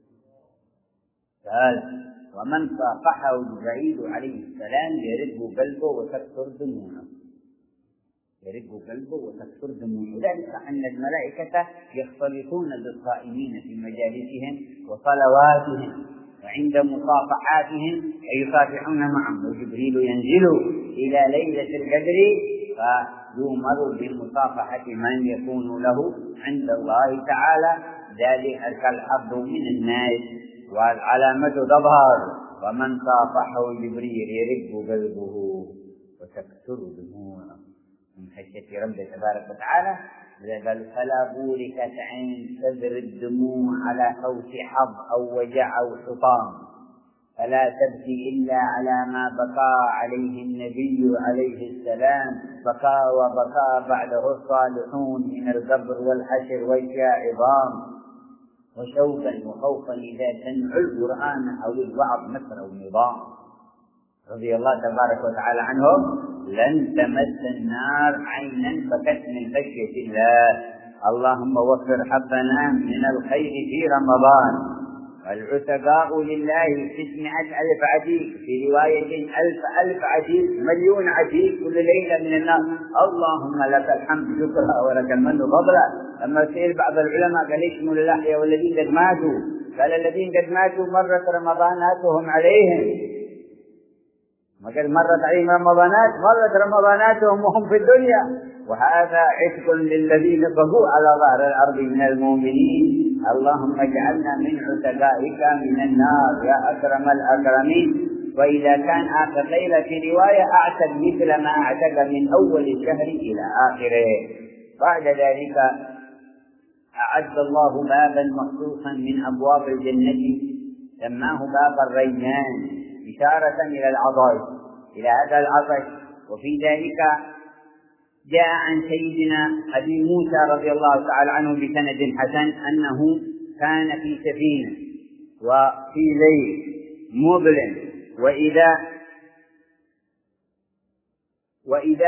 قال ومن صافحه جبريل عليه السلام يرد قلبه وتكثر دموعه، يرد قلبه وتكثر دموعه. ذلك أن الملائكة يختلطون بالصائمين في مجالسهم وصلواتهم وعند مصافحاتهم يصافحون معهم، وجبريل ينزل إلى ليلة القدر فيؤمر بالمصافحة من يكون له عند الله تعالى، ذلك الحظ من الناس والعلامة تظهر. ومن صافحه جبريل يرق قلبه وتكثر دموعه من خشية ربه تبارك وتعالى. قال فلا بوركت عين تذر الدموع على خوف حظ أو وجع أو حطام، فلا تبكي إلا على ما بكى عليه النبي عليه السلام، بكى وبكى بعده الصالحون من القبر والحشر والشاء عظام، وشوقا وخوفا إذا سمعوا القرآن أو الوعظ مثل النظام. رضي الله تبارك وتعالى عنهم لن تمس النار عينا بكت من خشية الله. اللهم وفر حظنا من الخير في رمضان. والعتقاء لله تسعمائة ألف عتيق، في رواية ألف ألف عتيق، مليون عتيق كل ليلة من النار. اللهم لك الحمد شكرا ولك المن فضلا. لما سئل بعض العلماء قال يشمل الأحياء والذين قد ماتوا، قال الذين قد ماتوا مرت رمضاناتهم عليهم، قد مرت عليهم رمضانات، مرت رمضاناتهم وهم في الدنيا، وهذا عتق للذين بقوا على ظهر الأرض من المؤمنين. اللهم اجعلنا من عتقائك من النار يا أكرم الأكرمين. وإذا كان آخر ليلة في رواية أعتق مثل ما أعتق من أول الشهر إلى آخره. بعد ذلك أعد الله بابا مخصوصا من أبواب الجنة سماه باب الريان، إشارة إلى العطش، إلى هذا العطش. وفي ذلك جاء عن سيدنا أبي موسى رضي الله تعالى عنه بسند حسن أنه كان في سفينة وفي ليل مظلم، وإذا وإذا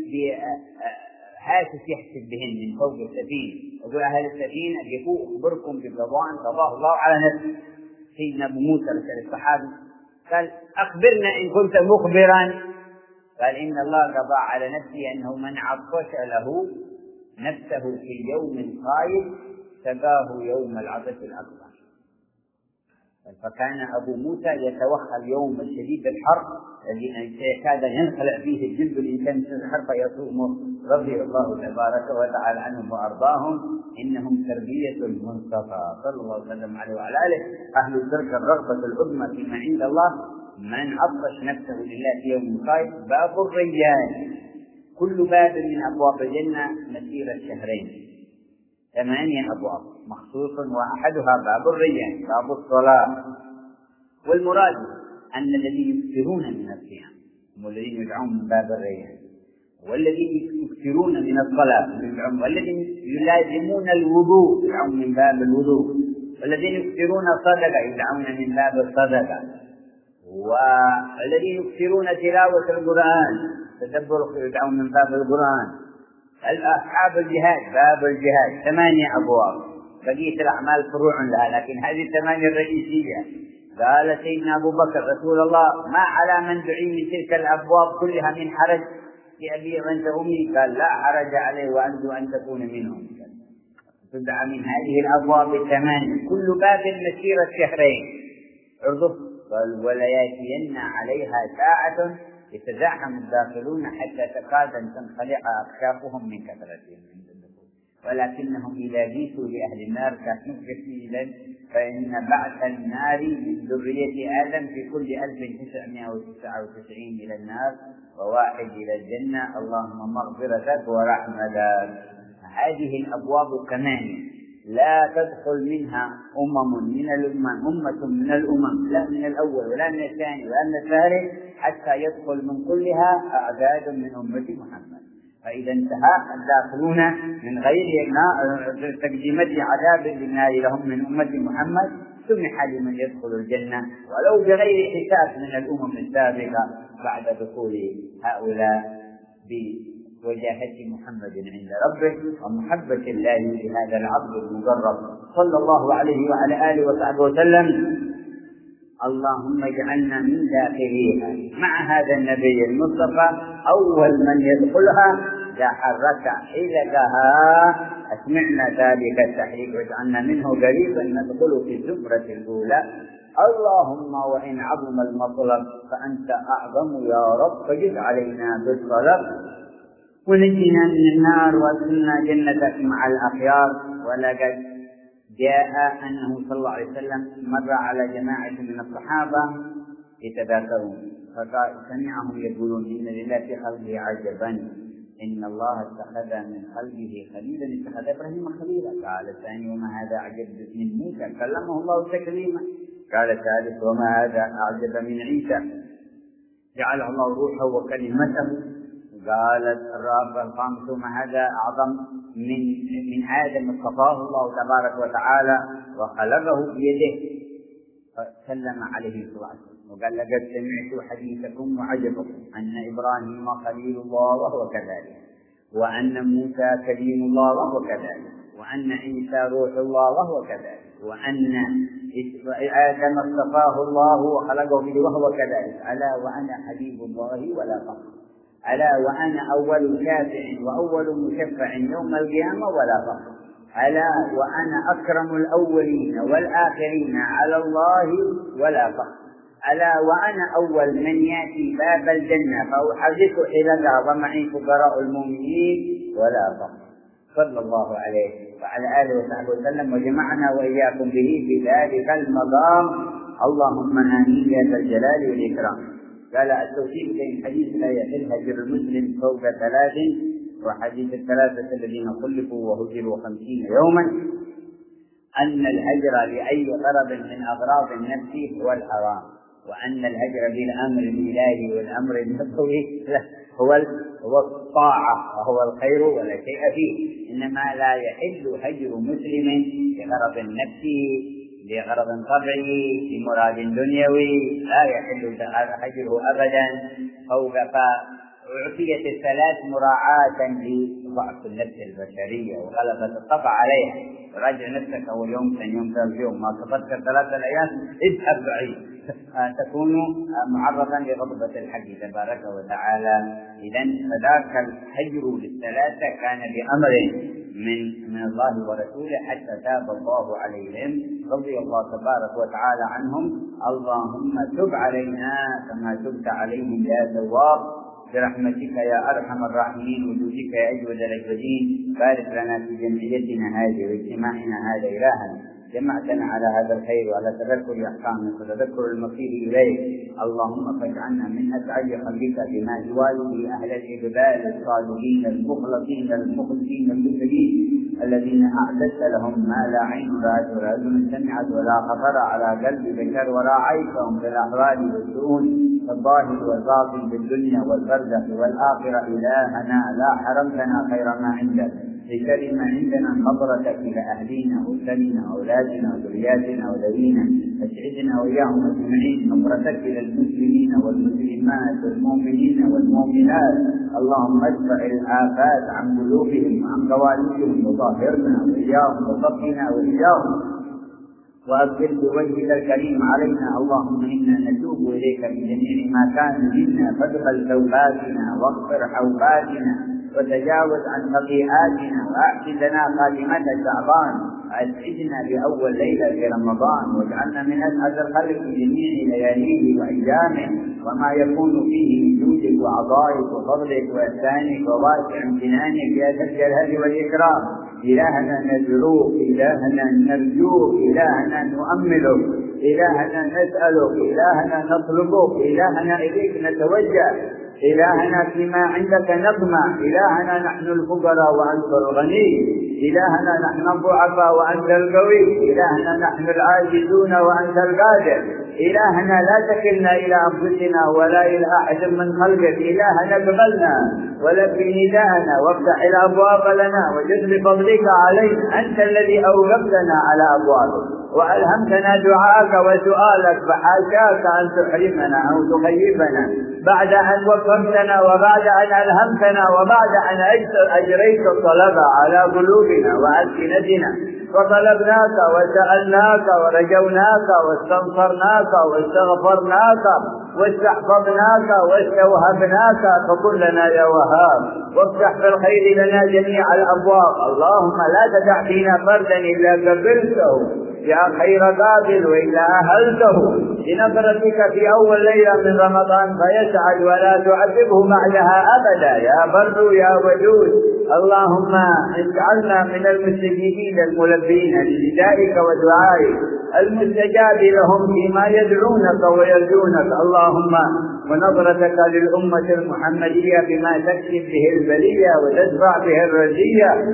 بهاتف يحسب بهن من فوق السفينة، يقول أهل السفينة جئوا أخبركم بقضاء قضاه الله على نفسه. سيدنا أبو موسى رسل الصحابي قال أخبرنا إن كنت مخبرا. قال إن الله قضى على نفسه أنه من عطش له نفسه في يوم قائد سقاه يوم العطش الأكبر. فكان أبو موسى يتوخى اليوم الشديد الحر الذي يكاد ينخلع فيه الجلد الإنسان من الحر فيصوم رضي الله تبارك وتعالى عنهم وأرضاهم. إنهم تربية المصطفى صلى الله عليه وسلم عليه وعلى آله، أهل تلك الرغبة العظمى فيما عند الله. من عطش نفسه لله في يوم قائد باب الريان. كل باب من أبواب الجنة مسيرة شهرين، ثمانية أبواب مخصوص، وأحدها باب الريان باب الصلاة. والمراد أن الذين يكثرون من الصيام هم الذين يدعون من باب الريان، والذين يكثرون من الصلاة والذين يلازمون الوضوء يدعون من باب الوضوء، والذين يكثرون الصدقة يدعون من باب الصدقة، والذين يكثرون تلاوة القرآن تدبر يدعون من باب القرآن. أصحاب الجهاد باب الجهاد. ثمانية أبواب، بقية الأعمال فروع لها، لكن هذه الثمانية الرئيسية. قال سيدنا أبو بكر رسول الله ما على من دعي من تلك الأبواب كلها من حرج لأبي أنت أمي؟ قال لا حرج عليه وأنت أن تكون منهم. تدعى من هذه الأبواب الثمانية كل باب مسيرة شهرين. عرض قال ولياتين عليها ساعة يتزاحم الداخلون حتى تكاد أن تنخلع أكشافهم من كثرتهم عند الدخول، ولكنهم إذا جيسوا لأهل النار كانوا كثيرا، فإن بعث النار من ذرية آدم في كل ألف وتسعمائة وتسعة وتسعين إلى النار وواحد إلى الجنة. اللهم مغفرتك ورحمتك. هذه الأبواب ثمانية لا تدخل منها أمم من الأمم أمة من الأمم، لا من الأول ولا من الثاني ولا من الثالث، حتى يدخل من كلها أعداد من أمة محمد. فإذا انتهى الداخلون من غير تقديمة عذاب للنار لهم من أمة محمد سمح لمن يدخل الجنة ولو بغير حساب من الأمم السابقة بعد دخول هؤلاء بوجاهة محمد عند ربه ومحبة الله لهذا العبد المجرب صلى الله عليه وعلى آله وصحبه وسلم. اللهم اجعلنا من داخليها مع هذا النبي المصطفى أول من يدخلها إذا حرك حلقها أسمعنا ذلك التحريك واجعلنا منه قريبا ندخل في الزمرة الأولى. اللهم وإن عظم المطلب فأنت أعظم يا رب فجد علينا بالطلب ونجينا من النار وادخلنا جنتك مع الأخيار. ولقد جاء أنه صلى الله عليه وسلم مر على جماعة من الصحابة يتذاكرون فسمعهم يقولون إن لله في خلقه عجبا إن الله اتخذ من خلقه خليلا اتخذ إبراهيم خليلا. قال الثاني وما هذا أعجب من موسى كلمه الله تكليما. قال الثالث وما هذا أعجب من عيسى جعله الله روحه وكلمته. قالت الرابع الخامس وما هذا أعظم من من آدم اصطفاه الله تبارك وتعالى وخلقه بيده. فسلم عليه صلى الله عليه وسلم وقال لقد سمعت حديثكم وعجبكم أن إبراهيم خليل الله وهو كذلك، وأن موسى كليم الله وهو كذلك، وأن عيسى روح الله وهو كذلك، وأن آدم اصطفاه الله وخلقه بيده وهو كذلك. ألا وأنا حبيب الله ولا فخر، ألا وأنا أول شافع وأول مشفع يوم القيامة ولا فخر، ألا وأنا أكرم الأولين والآخرين على الله ولا فخر، ألا وأنا أول من يأتي باب الجنة فأحرك حلقها ظمعي فقراء المؤمنين ولا فقر. صلى الله عليه وعلى آله وصحبه وسلم، وجمعنا وإياكم به في ذلك المقام. اللهم آمين يا ذا الجلال والإكرام. قال التوفيق بين حديث لا يحل هجر المسلم فوق ثلاث، وحديث الثلاثة الذين خلفوا وهجروا خمسين يوما، أن الهجر لأي غرض من أغراض النفس هو الحرام، وأن الهجر بالأمر الإلهي والأمر النبوي هو هو الطاعة وهو الخير ولا شيء فيه. إنما لا يحل هجر مسلم لغرض النفس، لغرض طبعي، لمراد دنيوي، لا يحل هجره أبدا. فوق فأعطيت الثلاث مراعاة لضعف النفس البشرية وغلبة الطبع عليها. راجع نفسك أول يوم ثاني يوم ثالث يوم، ما صبرت ثلاثة أيام اذهب بعيد، تكون معرضا لغضبة الحق تبارك وتعالى. إذن فذاك الهجر للثلاثة كان بأمر من من الله ورسوله حتى تاب الله عليهم، رضي الله تبارك وتعالى عنهم. اللهم تب علينا كما تبت عليهم يا تواب برحمتك يا أرحم الراحمين، وجودك يا أجود الأجودين. بارك لنا في جمعيتنا هذه واجتماعنا هذا إلهنا، جمعتنا على هذا الخير وعلى تذكر أحكامك وتذكر المصير إليك. اللهم فاجعلنا من أسعد خلقك بما يوالي أهل الإقبال الصادقين المخلصين المخلصين المسلمين الذين أعددت لهم ما لا عين رأت ولا أذن سمعت ولا خطر على قلب بشر، وراعيتهم بالأحوال والشؤون الظاهر والباطن بالدنيا والبرزخ والآخرة. إلهنا لا حرمتنا خير ما عندك، بشر ما عندنا خبرتك إلى أهلنا وأسرنا وأولادنا وذرياتنا وذوينا، أسعدنا وإياهم أجمعين. نظرتك إلى المسلمين والمسلمات والمؤمنين والمؤمنات. اللهم ادفع الآفات عن قلوبهم وعن قوالبهم، وطهرنا وإياهم وصفنا وإياهم، وأبدل بوجهك الكريم علينا. اللهم إنا نتوب إليك في جميع ما كان منا، فاقبل توباتنا واغفر حوباتنا وتجاوز عن خطيئاتنا، وأحسن لنا خاتمة شعبان، وأسعدنا بأول ليلة في رمضان، واجعلنا من أسعد الخلق في جميع لياليه وأيامه، وما يكون فيه من جودك وعطائك وفضلك وإحسانك وواسع امتنانك يا ذا الجلال والإكرام. إلهنا ندعوك، إلهنا نرجوك، إلهنا نؤملك، إلهنا نسألك، إلهنا نطلبك، إلهنا إليك نتوجه، إلهنا فيما عندك نطمع. إلهنا نحن الفقراء وأنت الغني، إلهنا نحن الضعفاء وأنت القوي، إلهنا نحن العاجزون وأنت القادر. إلهنا لا تكلنا إلى أنفسنا ولا إلى أحد من خلقك. إلهنا اقبلنا ولبي نداءنا وافتح الأبواب لنا وجد بفضلك علينا. أنت الذي أوقفتنا على أبوابك وألهمتنا دعاءك وسؤالك، فحاشاك أن تحرمنا أو تخيبنا بعد أن وفقتنا وبعد أن ألهمتنا وبعد أن أجريت الطلب على قلوبنا وألسنتنا، فطلبناك وسألناك ورجوناك واستنصرناك واستغفرناك واستحفظناك واستوهبناك، فكن لنا يا وهاب، وافتح بالخير لنا جميع الأبواب. اللهم لا تدع فينا فردا إلا قبلته يا خير قابل، وإلا أهلته بنظرتك في أول ليلة من رمضان فيسعد ولا تعذبه بعدها أبدا يا بر يا ودود. اللهم اجعلنا من المستجيبين الملبين لندائك ودعائك، المستجاب لهم فيما يدعونك ويرجونك. اللهم ونظرتك للأمة المحمدية بما تكشف به البلية وتدفع به الرزية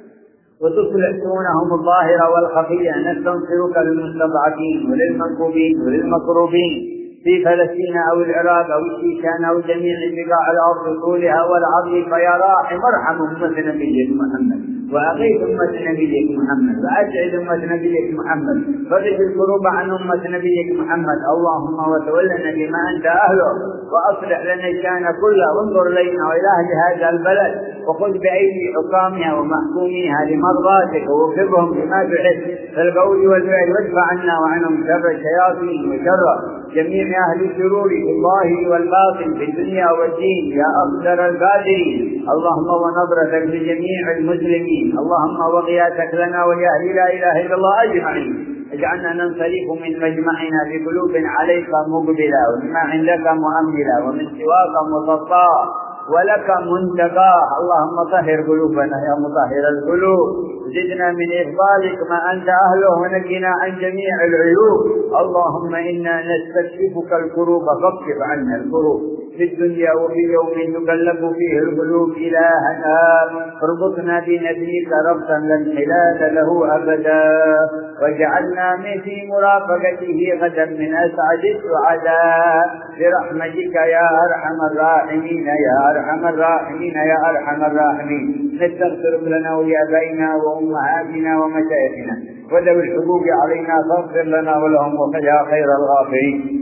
وتصلح شؤونهم الظاهرة والخفية. نستنصرك للمستضعفين وللمنكوبين وللمكروبين في فلسطين أو العراق أو الشيشان أو جميع بقاع الأرض طولها والعرض، فيا راحم ارحم أمة نبيك محمد، وأغيث أمة نبيك محمد، وأسعد أمة نبيك محمد، فرج الكروب عن أمة نبيك محمد. اللهم وتولنا بما أنت أهله، وأصلح لنا الشأن كله، وانظر إلينا وإلى أهل هذا البلد، وخذ بأيدي حكامها ومحكوميها لمرضاتك، ووفقهم بما تحب في القول والفعل، وادفع عنا وعنهم شر الشياطين وشر جميع أهل الشرور في الظاهر والباطن في الدنيا والدين يا أقدر القادرين. اللهم ونظرتك لجميع المسلمين، اللهم وغياتك لنا ولأهل لا إله إلا الله أجمعين. اجعلنا ننصرف من مجمعنا بقلوب عليك مقبلة ومما عندك مؤملة ومن سواك مصفاة ولك منتقاه. اللهم طهر قلوبنا يا مطهر القلوب، زدنا من إفضالك ما أنت أهله ونجنا عن جميع العيوب. اللهم إنا نستكشفك الكروب فاكشف عنا الكروب في الدنيا وفي يوم تقلب فيه القلوب. إلهنا اربطنا بنبيك ربطا لا انحلال له أبدا، واجعلنا من في مرافقته غدا من أسعد السعداء برحمتك يا أرحم الراحمين يا أرحم الراحمين يا أرحم الراحمين. نستغفرك لنا ولآبائنا وأمهاتنا ومشايخنا وذوي الحقوق علينا فاغفر لنا ولهم ويا خير الغافرين.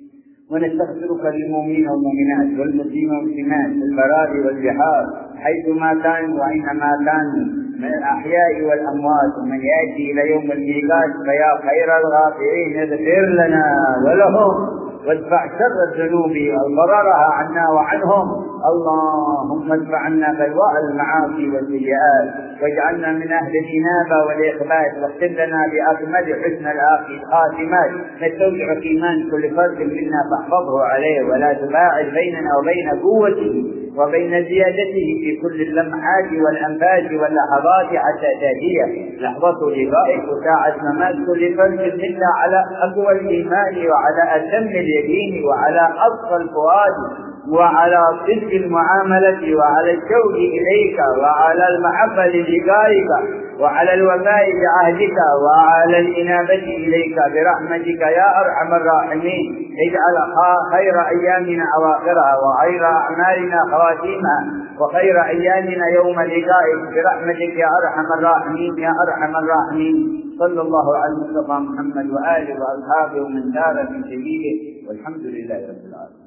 ونستغفرك للمؤمنين والمؤمنات والمسلمين والمسلمات في البراري والبحار حيثما كانوا وأينما كانوا من الأحياء والأموات، ومن يأتي إلى يوم الميقات فيا خير الغافرين اغفر لنا ولهم وادفع شر الذنوب وضررها عنا وعنهم. اللهم ادفع عنا بلواء المعاصي والسيئات واجعلنا من أهل الإنابة والإخبات، واختم لنا بأكمل حسن الخاتمات. نستودعك إيمان كل فرد منا فاحفظه عليه ولا تباعد بيننا وبين قوته وبين زيادته في كل اللمحات والأنفاس واللحظات حتى تأتي لحظة لقائك وساعة ممات كل فرد منا على أقوى الإيمان وعلى أتم اليقين وعلى أصفى الفؤاد وعلى صدق المعاملة وعلى الشوق إليك وعلى المحبة للقائك وعلى الوفاء بعهدك وعلى الإنابة إليك برحمتك يا أرحم الراحمين. اجعل خير أيامنا أواخرها وخير أعمالنا خواتيمها وخير أيامنا يوم لقائك برحمتك يا أرحم الراحمين يا أرحم الراحمين. صلى الله على المصطفى محمد وآله وأصحابه ومن سار في سبيله، والحمد لله رب العالمين.